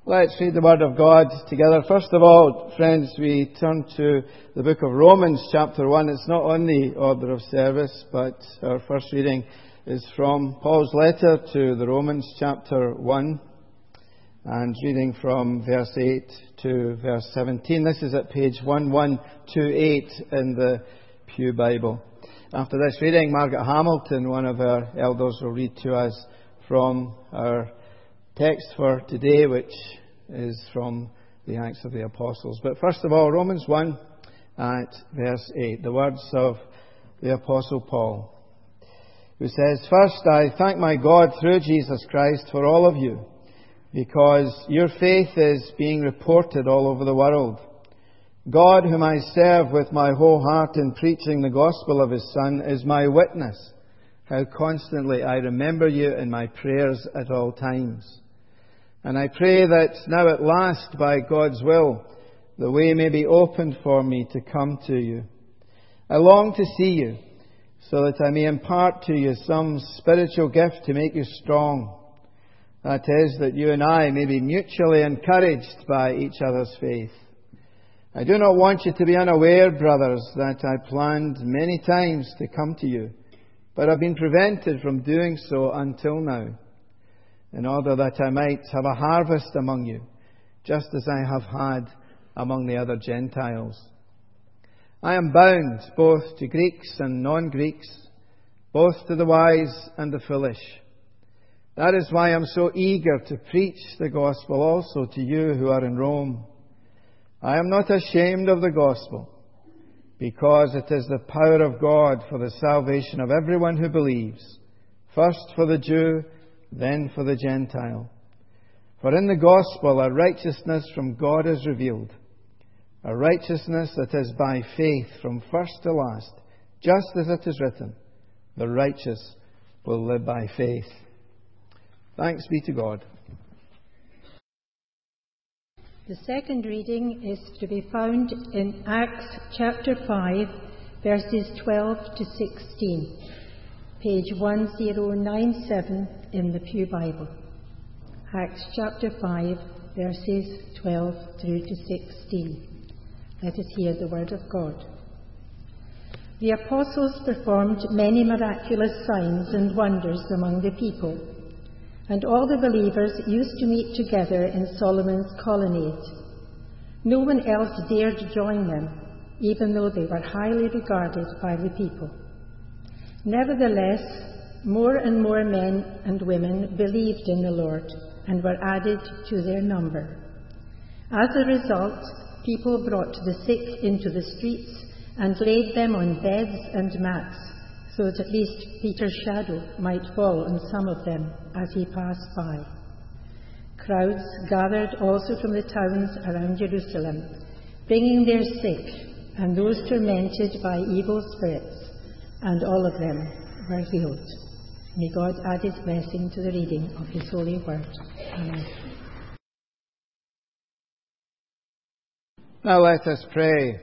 Let's read the Word of God together. First of all, friends, we turn to the book of Romans, chapter 1. It's not on the order of service, but our first reading is from Paul's letter to the Romans, chapter 1, and reading from verse 8 to verse 17. This is at page 1128 in the Pew Bible. After this reading, Margaret Hamilton, one of our elders, will read to us from our text for today, which is from the Acts of the Apostles. But first of all, Romans 1 at verse 8, the words of the Apostle Paul, who says, "First, I thank my God through Jesus Christ for all of you, because your faith is being reported all over the world. God, whom I serve with my whole heart in preaching the gospel of His Son, is my witness, how constantly I remember you in my prayers at all times. And I pray that now at last, by God's will, the way may be opened for me to come to you. I long to see you, so that I may impart to you some spiritual gift to make you strong. That is, that you and I may be mutually encouraged by each other's faith. I do not want you to be unaware, brothers, that I planned many times to come to you, but have been prevented from doing so until now, in order that I might have a harvest among you, just as I have had among the other Gentiles. I am bound both to Greeks and non-Greeks, both to the wise and the foolish. That is why I am so eager to preach the gospel also to you who are in Rome. I am not ashamed of the gospel, because it is the power of God for the salvation of everyone who believes, first for the Jew, then for the Gentile. For in the gospel a righteousness from God is revealed, a righteousness that is by faith from first to last, just as it is written, the righteous will live by faith." Thanks be to God. The second reading is to be found in Acts chapter 5, verses 12 to 16. Page 1097 in the Pew Bible. Acts chapter 5, verses 12 through to 16. Let us hear the word of God. The apostles performed many miraculous signs and wonders among the people, and all the believers used to meet together in Solomon's colonnade. No one else dared join them, even though they were highly regarded by the people. Nevertheless, more and more men and women believed in the Lord and were added to their number. As a result, people brought the sick into the streets and laid them on beds and mats, so that at least Peter's shadow might fall on some of them as he passed by. Crowds gathered also from the towns around Jerusalem, bringing their sick and those tormented by evil spirits, and all of them were healed. May God add His blessing to the reading of His holy word. Amen. Now let us pray.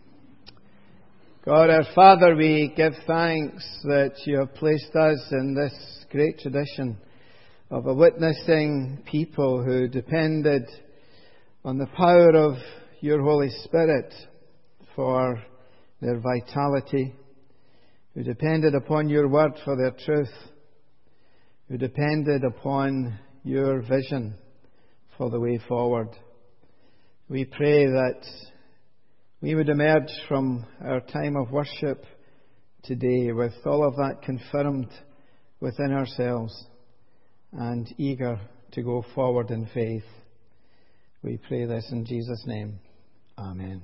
God our Father, we give thanks that you have placed us in this great tradition of a witnessing people who depended on the power of your Holy Spirit for their vitality, who depended upon your word for their truth, who depended upon your vision for the way forward. We pray that we would emerge from our time of worship today with all of that confirmed within ourselves and eager to go forward in faith. We pray this in Jesus' name. Amen.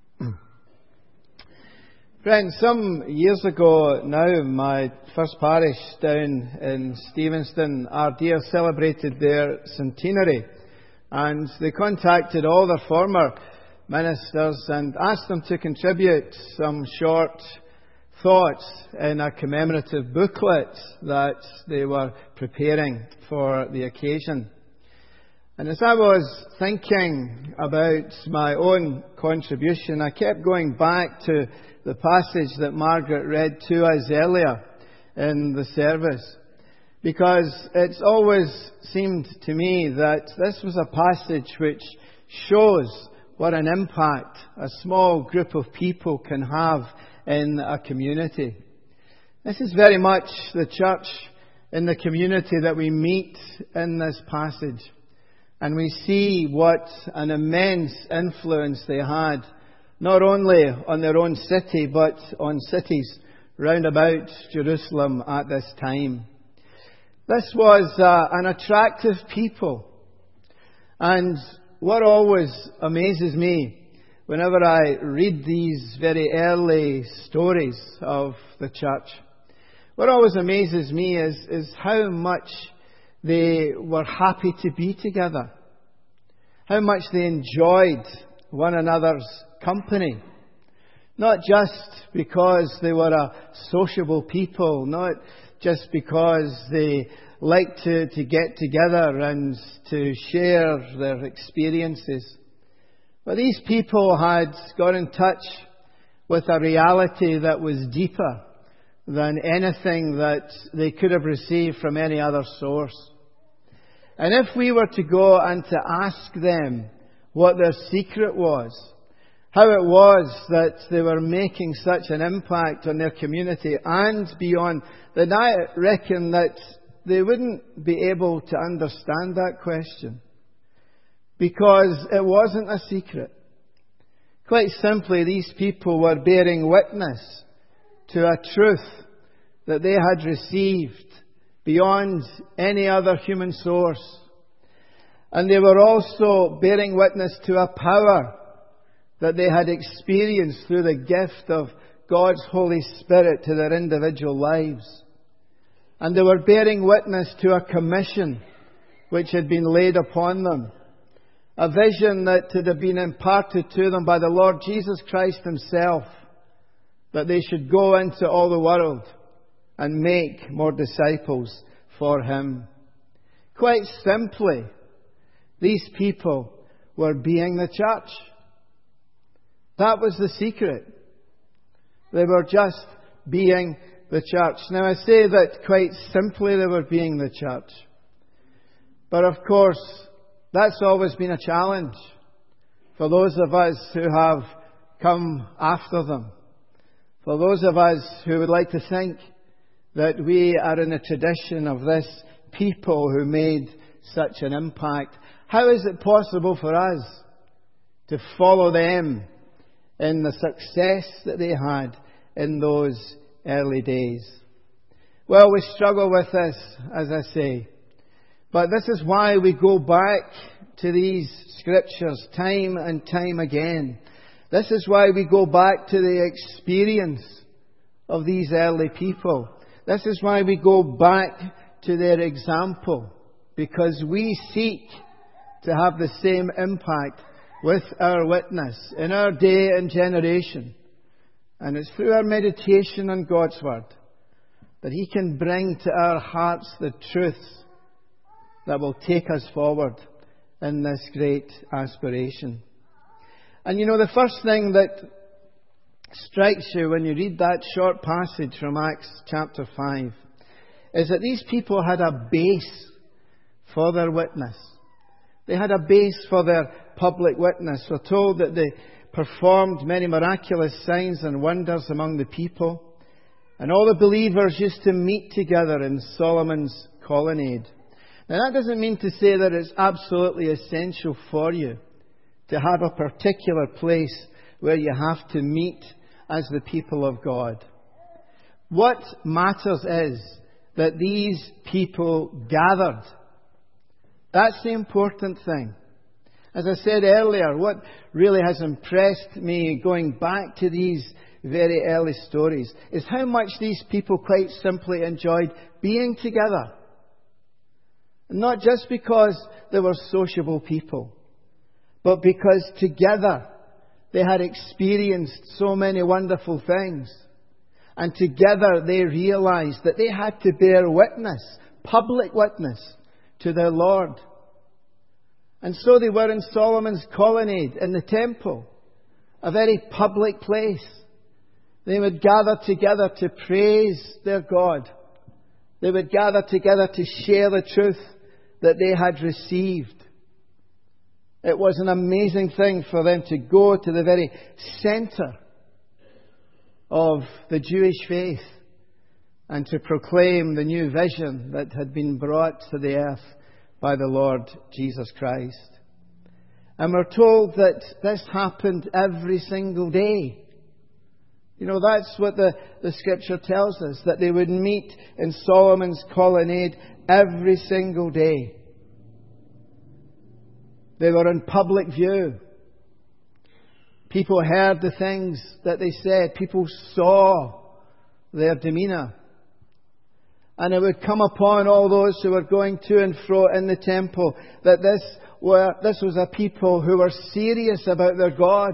Friends, some years ago now, my first parish down in Stevenston, Ardea, celebrated their centenary, and they contacted all their former ministers and asked them to contribute some short thoughts in a commemorative booklet that they were preparing for the occasion. And as I was thinking about my own contribution, I kept going back to the passage that Margaret read to us earlier in the service, because it's always seemed to me that this was a passage which shows what an impact a small group of people can have in a community. This is very much the church in the community that we meet in this passage. And we see what an immense influence they had, not only on their own city, but on cities round about Jerusalem at this time. This was an attractive people. And what always amazes me whenever I read these very early stories of the church, what always amazes me is how much they were happy to be together. How much they enjoyed one another's company. Not just because they were a sociable people, not just because they liked to get together and to share their experiences. But these people had got in touch with a reality that was deeper than anything that they could have received from any other source. And if we were to go and to ask them what their secret was, how it was that they were making such an impact on their community and beyond, then I reckon that they wouldn't be able to understand that question. Because it wasn't a secret. Quite simply, these people were bearing witness to a truth that they had received beyond any other human source. And they were also bearing witness to a power that they had experienced through the gift of God's Holy Spirit to their individual lives. And they were bearing witness to a commission which had been laid upon them. A vision that had been imparted to them by the Lord Jesus Christ Himself, that they should go into all the world and make more disciples for Him. Quite simply, these people were being the church. That was the secret. They were just being the church. Now I say that quite simply they were being the church. But of course, that's always been a challenge for those of us who have come after them. For those of us who would like to think that we are in a tradition of this people who made such an impact. How is it possible for us to follow them in the success that they had in those early days? Well, we struggle with this, as I say. But this is why we go back to these scriptures time and time again. This is why we go back to the experience of these early people. This is why we go back to their example. Because we seek to have the same impact with our witness in our day and generation. And it's through our meditation on God's Word that He can bring to our hearts the truths that will take us forward in this great aspiration. And you know, the first thing that strikes you when you read that short passage from Acts chapter 5 is that these people had a base for their witness. They had a base for their public witness. We're told that they performed many miraculous signs and wonders among the people. And all the believers used to meet together in Solomon's colonnade. Now that doesn't mean to say that it's absolutely essential for you to have a particular place where you have to meet as the people of God. What matters is that these people gathered. That's the important thing. As I said earlier, what really has impressed me going back to these very early stories is how much these people quite simply enjoyed being together. Not just because they were sociable people, but because together they had experienced so many wonderful things. And together they realized that they had to bear witness, public witness, to their Lord. And so they were in Solomon's colonnade in the temple, a very public place. They would gather together to praise their God They would gather together to share the truth that they had received. It was an amazing thing for them to go to the very centre of the Jewish faith and to proclaim the new vision that had been brought to the earth by the Lord Jesus Christ. And we're told that this happened every single day. You know, that's what the Scripture tells us, that they would meet in Solomon's colonnade every single day. They were in public view. People heard the things that they said. People saw their demeanour. And it would come upon all those who were going to and fro in the temple that this was a people who were serious about their God.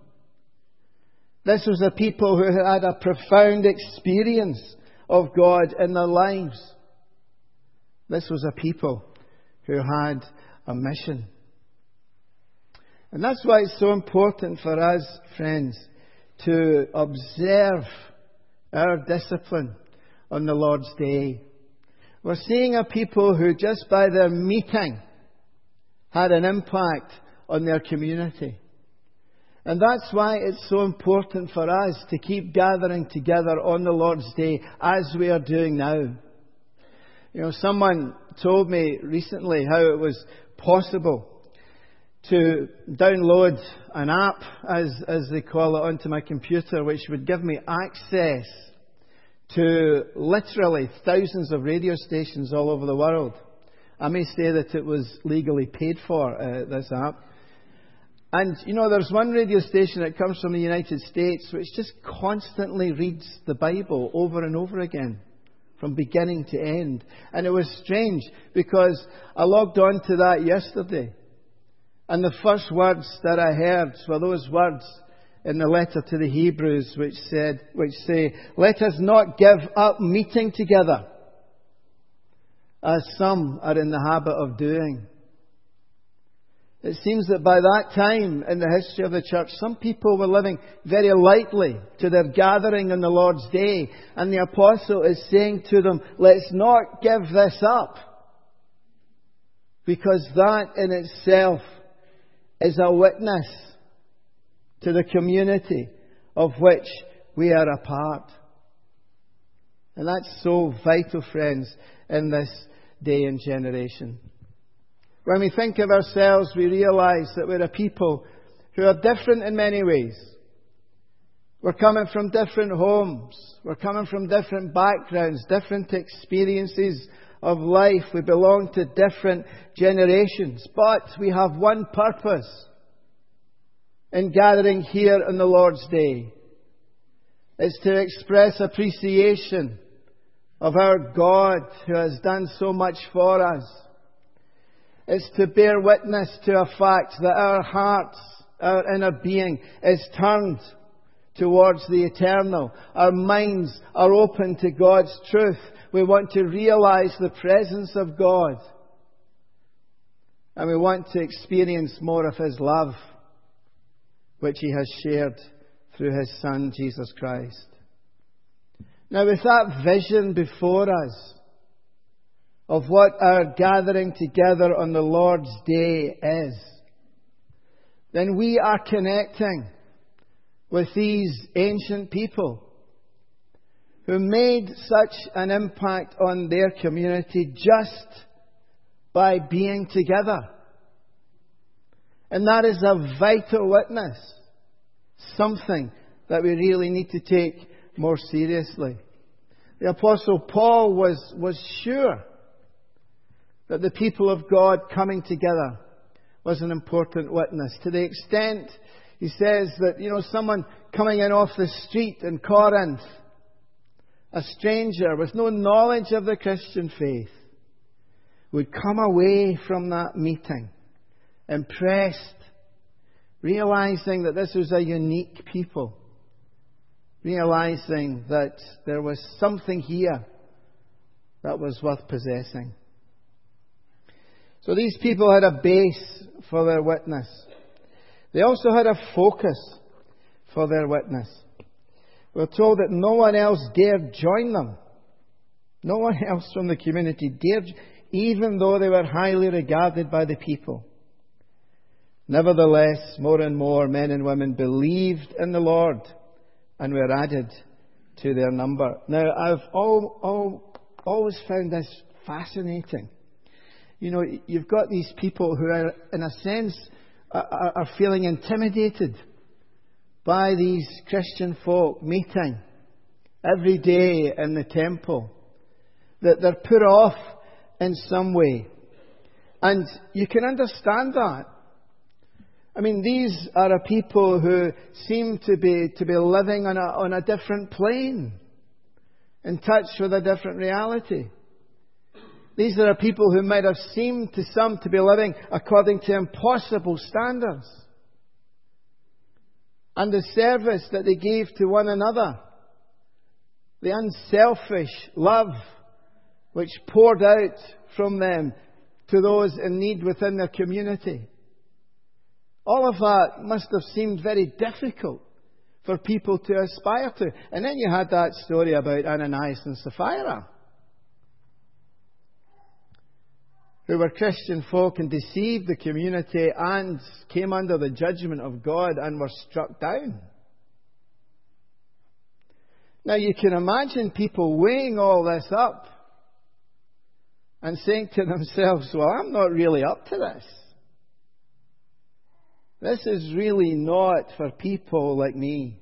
This was a people who had a profound experience of God in their lives. This was a people who had a mission. And that's why it's so important for us, friends, to observe our discipline on the Lord's Day. We're seeing a people who just by their meeting had an impact on their community. And that's why it's so important for us to keep gathering together on the Lord's Day as we are doing now. You know, someone told me recently how it was possible to download an app, as they call it, onto my computer, which would give me access to literally thousands of radio stations all over the world. I may say that it was legally paid for, this app. And, you know, there's one radio station that comes from the United States which just constantly reads the Bible over and over again, from beginning to end. And it was strange because I logged on to that yesterday. And the first words that I heard were those words in the letter to the Hebrews which say, "Let us not give up meeting together, as some are in the habit of doing." It seems that by that time in the history of the church, some people were living very lightly to their gathering on the Lord's Day. And the apostle is saying to them, let's not give this up. Because that in itself is a witness to the community of which we are a part. And that's so vital, friends, in this day and generation. When we think of ourselves, we realise that we're a people who are different in many ways. We're coming from different homes. We're coming from different backgrounds, different experiences of life. We belong to different generations. But we have one purpose in gathering here on the Lord's Day. It's to express appreciation of our God who has done so much for us. It's to bear witness to a fact that our hearts, our inner being, is turned towards the eternal. Our minds are open to God's truth. We want to realise the presence of God. And we want to experience more of His love, which He has shared through His Son, Jesus Christ. Now, with that vision before us, of what our gathering together on the Lord's Day is, then we are connecting with these ancient people who made such an impact on their community just by being together. And that is a vital witness, something that we really need to take more seriously. The Apostle Paul was sure that the people of God coming together was an important witness. To the extent, he says that, someone coming in off the street in Corinth, a stranger with no knowledge of the Christian faith, would come away from that meeting impressed, realizing that this was a unique people, realizing that there was something here that was worth possessing. So these people had a base for their witness. They also had a focus for their witness. We're told that no one else dared join them. No one else from the community dared, even though they were highly regarded by the people. Nevertheless, more and more men and women believed in the Lord and were added to their number. Now, I've always found this fascinating. You know, you've got these people who are, in a sense, are feeling intimidated by these Christian folk meeting every day in the temple. That they're put off in some way. And you can understand that. I mean, these are a people who seem to be living on a different plane, in touch with a different reality. These are a people who might have seemed to some to be living according to impossible standards. And the service that they gave to one another, the unselfish love which poured out from them to those in need within their community. All of that must have seemed very difficult for people to aspire to. And then you had that story about Ananias and Sapphira, who were Christian folk and deceived the community and came under the judgment of God and were struck down. Now you can imagine people weighing all this up and saying to themselves, well, I'm not really up to this. This is really not for people like me.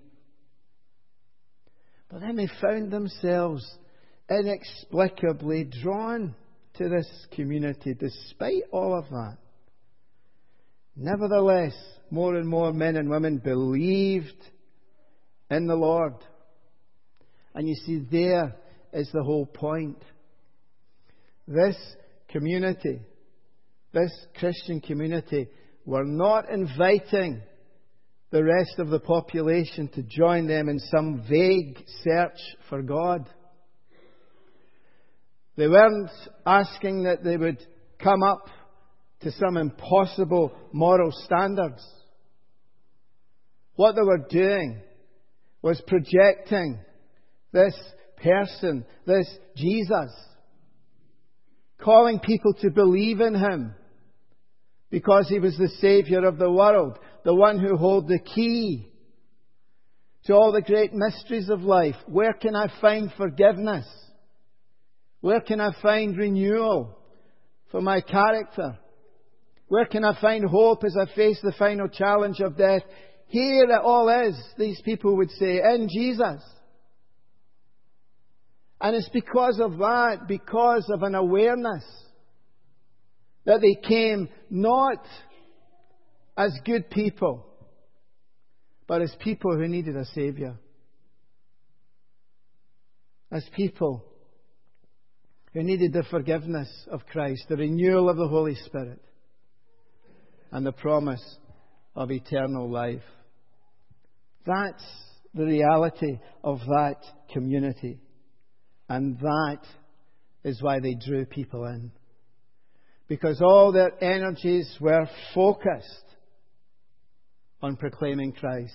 But then they found themselves inexplicably drawn to this community despite all of that. Nevertheless, more and more men and women believed in the Lord. And you see, there is the whole point. This community, this Christian community, were not inviting the rest of the population to join them in some vague search for God. They weren't asking that they would come up to some impossible moral standards. What they were doing was projecting this person, this Jesus, calling people to believe in Him because He was the Saviour of the world, the one who holds the key to all the great mysteries of life. Where can I find forgiveness? Where can I find renewal for my character? Where can I find hope as I face the final challenge of death? Here it all is, these people would say, in Jesus. And it's because of that, because of an awareness, that they came not as good people, but as people who needed a Saviour. As people who needed the forgiveness of Christ, the renewal of the Holy Spirit, and the promise of eternal life. That's the reality of that community. And that is why they drew people in. Because all their energies were focused on proclaiming Christ.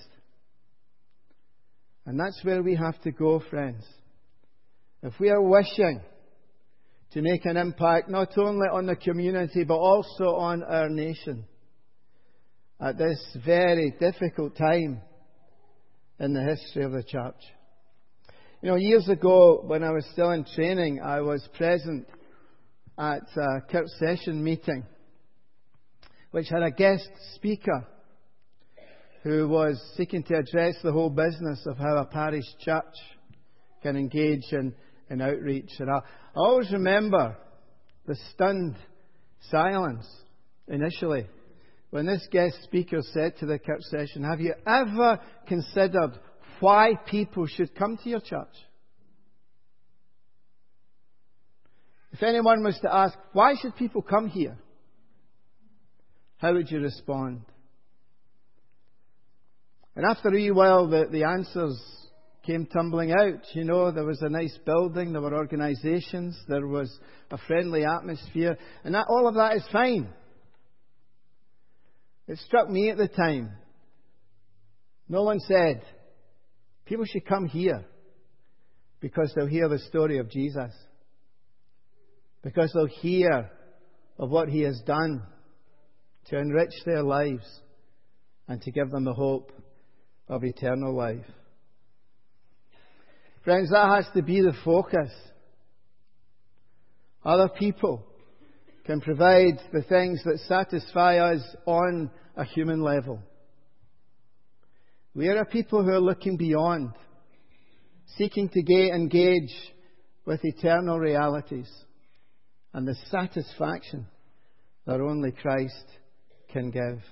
And that's where we have to go, friends. If we are wishing to make an impact not only on the community but also on our nation at this very difficult time in the history of the church. You know, years ago, when I was still in training, I was present at a Kirk Session meeting which had a guest speaker who was seeking to address the whole business of how a parish church can engage in outreach. And I always remember the stunned silence initially when this guest speaker said to the Kirk Session, have you ever considered why people should come to your church? If anyone was to ask, why should people come here? How would you respond? And after a wee while, the answers came tumbling out. You know, there was a nice building, there were organisations, there was a friendly atmosphere, and all of that is fine. It struck me at the time. No one said, people should come here because they'll hear the story of Jesus. because they'll hear of what He has done to enrich their lives and to give them the hope of eternal life. Friends, that has to be the focus. Other people can provide the things that satisfy us on a human level. We are a people who are looking beyond, seeking to engage with eternal realities and the satisfaction that only Christ can give.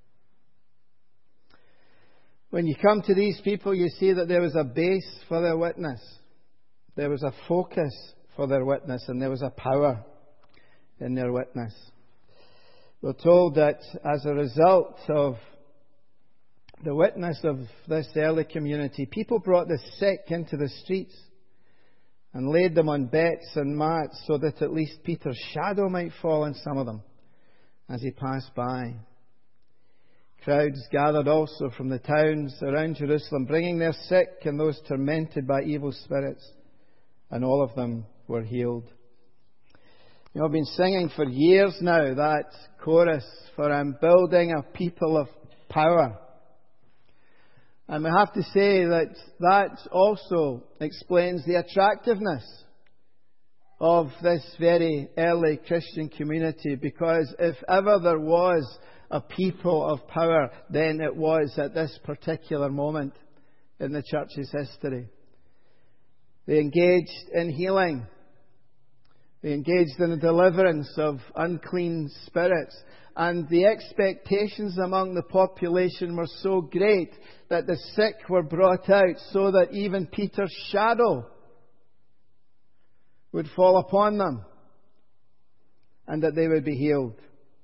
When you come to these people, you see that there was a base for their witness. There was a focus for their witness, and there was a power in their witness. We're told that as a result of the witness of this early community, people brought the sick into the streets and laid them on beds and mats so that at least Peter's shadow might fall on some of them as he passed by. Crowds gathered also from the towns around Jerusalem, bringing their sick and those tormented by evil spirits, and all of them were healed. You know, I've been singing for years now that chorus, for I'm building a people of power. And we have to say that that also explains the attractiveness of this very early Christian community, because if ever there was a people of power, then it was at this particular moment in the church's history. They engaged in healing. They engaged in the deliverance of unclean spirits. And the expectations among the population were so great that the sick were brought out so that even Peter's shadow would fall upon them and that they would be healed.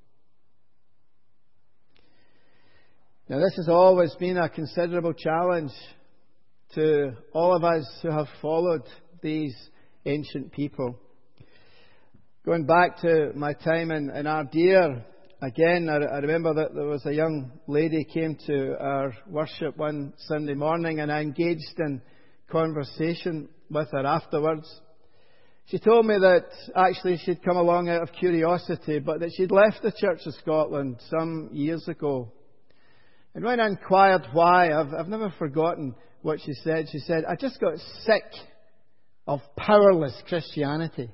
Now, this has always been a considerable challenge to all of us who have followed these ancient people. Going back to my time in Ardere, again, I remember that there was a young lady came to our worship one Sunday morning, and I engaged in conversation with her afterwards. She told me that actually she'd come along out of curiosity, but that she'd left the Church of Scotland some years ago. And when I inquired why, I've never forgotten what she said. She said, I just got sick of powerless Christianity.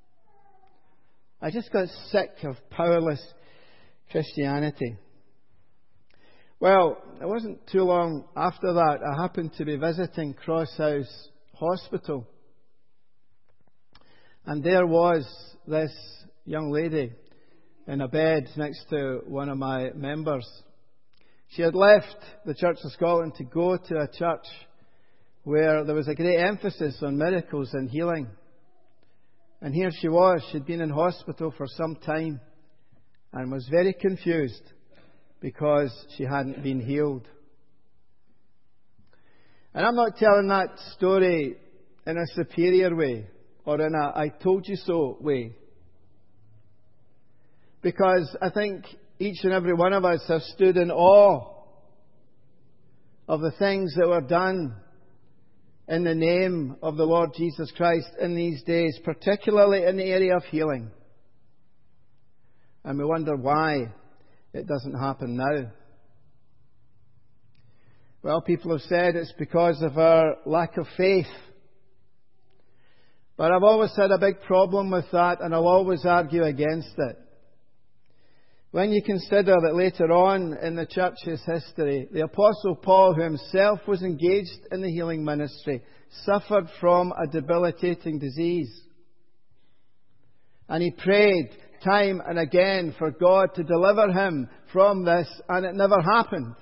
I just got sick of powerless Christianity. Well, it wasn't too long after that, I happened to be visiting Crosshouse Hospital. And there was this young lady in a bed next to one of my members. She had left the Church of Scotland to go to a church where there was a great emphasis on miracles and healing. And here she was. She'd been in hospital for some time and was very confused because she hadn't been healed. And I'm not telling that story in a superior way or in a I told you so way. Because I think each and every one of us have stood in awe of the things that were done in the name of the Lord Jesus Christ in these days, particularly in the area of healing. And we wonder why it doesn't happen now. Well, people have said it's because of our lack of faith. But I've always had a big problem with that, and I'll always argue against it. When you consider that later on in the church's history, the Apostle Paul, who himself was engaged in the healing ministry, suffered from a debilitating disease. And he prayed time and again for God to deliver him from this, and it never happened.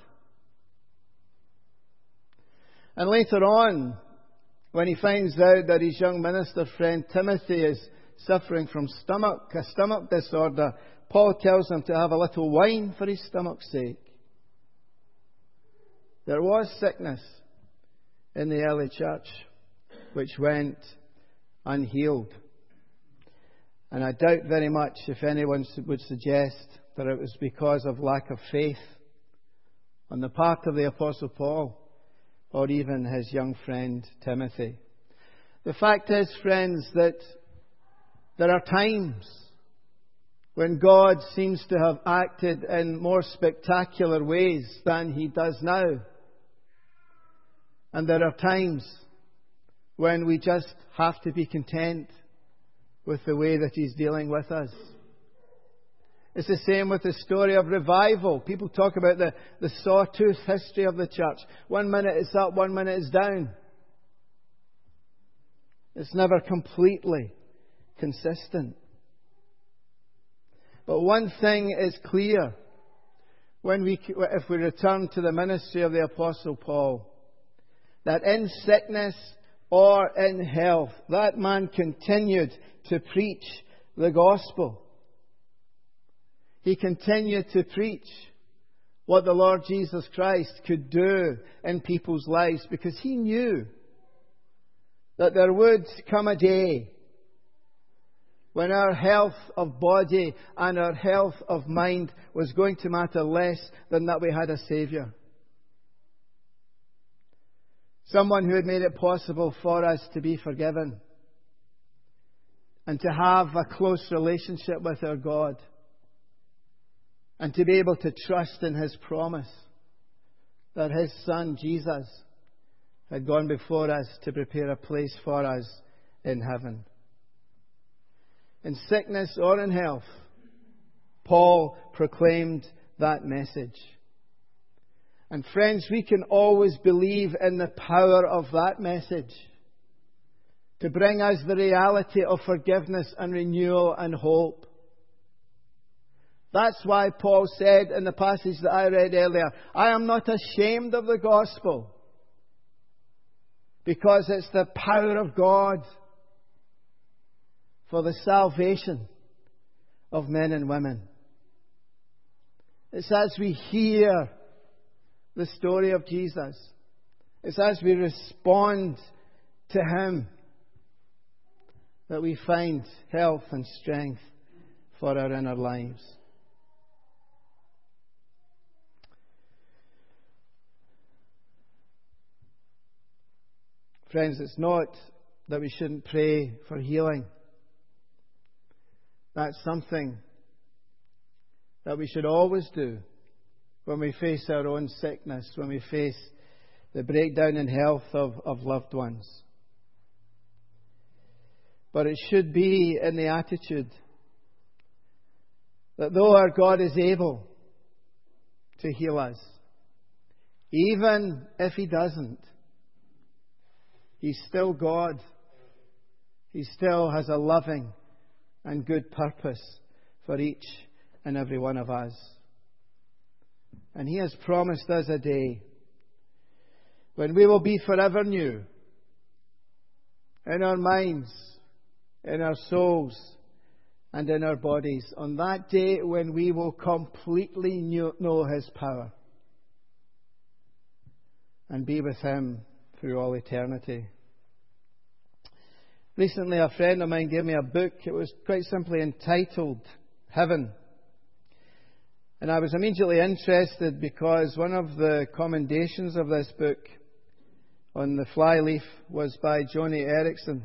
And later on, when he finds out that his young minister friend Timothy is suffering from a stomach disorder, Paul tells him to have a little wine for his stomach's sake. There was sickness in the early church which went unhealed. And I doubt very much if anyone would suggest that it was because of lack of faith on the part of the Apostle Paul or even his young friend Timothy. The fact is, friends, that There are times when God seems to have acted in more spectacular ways than He does now. And there are times when we just have to be content with the way that He's dealing with us. It's the same with the story of revival. People talk about the sawtooth history of the church. 1 minute it's up, 1 minute it's down. It's never completely consistent. But one thing is clear if we return to the ministry of the Apostle Paul, that in sickness or in health, that man continued to preach the gospel. He continued to preach what the Lord Jesus Christ could do in people's lives, because he knew that there would come a day when our health of body and our health of mind was going to matter less than that we had a Saviour. Someone who had made it possible for us to be forgiven and to have a close relationship with our God and to be able to trust in His promise that His Son, Jesus, had gone before us to prepare a place for us in heaven. In sickness or in health, Paul proclaimed that message. And friends, we can always believe in the power of that message to bring us the reality of forgiveness and renewal and hope. That's why Paul said in the passage that I read earlier, I am not ashamed of the gospel, because it's the power of God for the salvation of men and women. It's as we hear the story of Jesus, it's as we respond to Him, that we find health and strength for our inner lives. Friends, it's not that we shouldn't pray for healing. That's something that we should always do when we face our own sickness, when we face the breakdown in health of loved ones. But it should be in the attitude that though our God is able to heal us, even if He doesn't, He's still God. He still has a loving and good purpose for each and every one of us. And He has promised us a day when we will be forever new in our minds, in our souls, and in our bodies. On that day when we will completely know His power and be with Him through all eternity. Recently, a friend of mine gave me a book. It was quite simply entitled Heaven. And I was immediately interested because one of the commendations of this book on the flyleaf was by Joni Eareckson.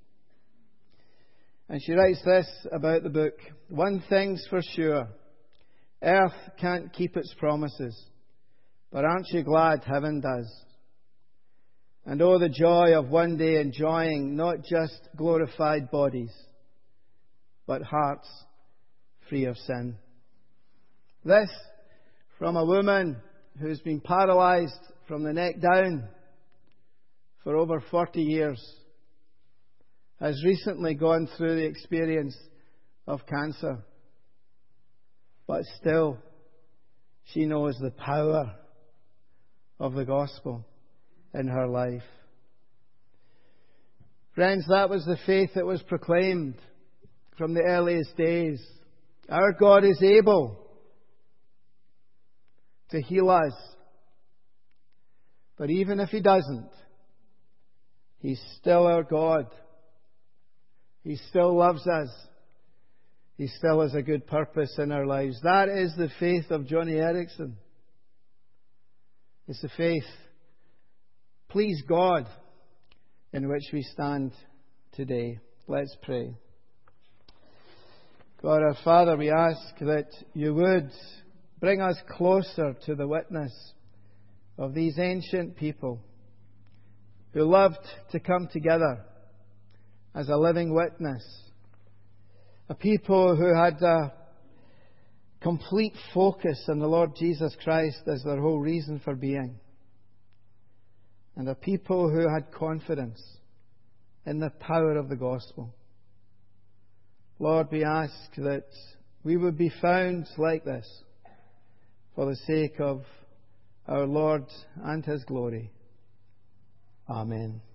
And she writes this about the book: one thing's for sure, earth can't keep its promises, but aren't you glad heaven does? And oh, the joy of one day enjoying not just glorified bodies, but hearts free of sin. This from a woman who's been paralyzed from the neck down for over 40 years, has recently gone through the experience of cancer. But still, she knows the power of the gospel in her life. Friends, that was the faith that was proclaimed from the earliest days. Our God is able to heal us. But even if He doesn't, He's still our God. He still loves us. He still has a good purpose in our lives. That is the faith of Joni Eareckson. It's the faith, please God, in which we stand today. Let's pray. God our Father, we ask that you would bring us closer to the witness of these ancient people who loved to come together as a living witness. A people who had a complete focus on the Lord Jesus Christ as their whole reason for being. And a people who had confidence in the power of the gospel. Lord, we ask that we would be found like this for the sake of our Lord and His glory. Amen.